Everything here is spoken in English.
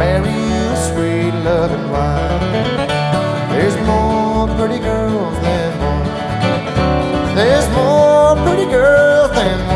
marry you a sweet loving wife. There's more pretty girls than one. There's more pretty girls than one.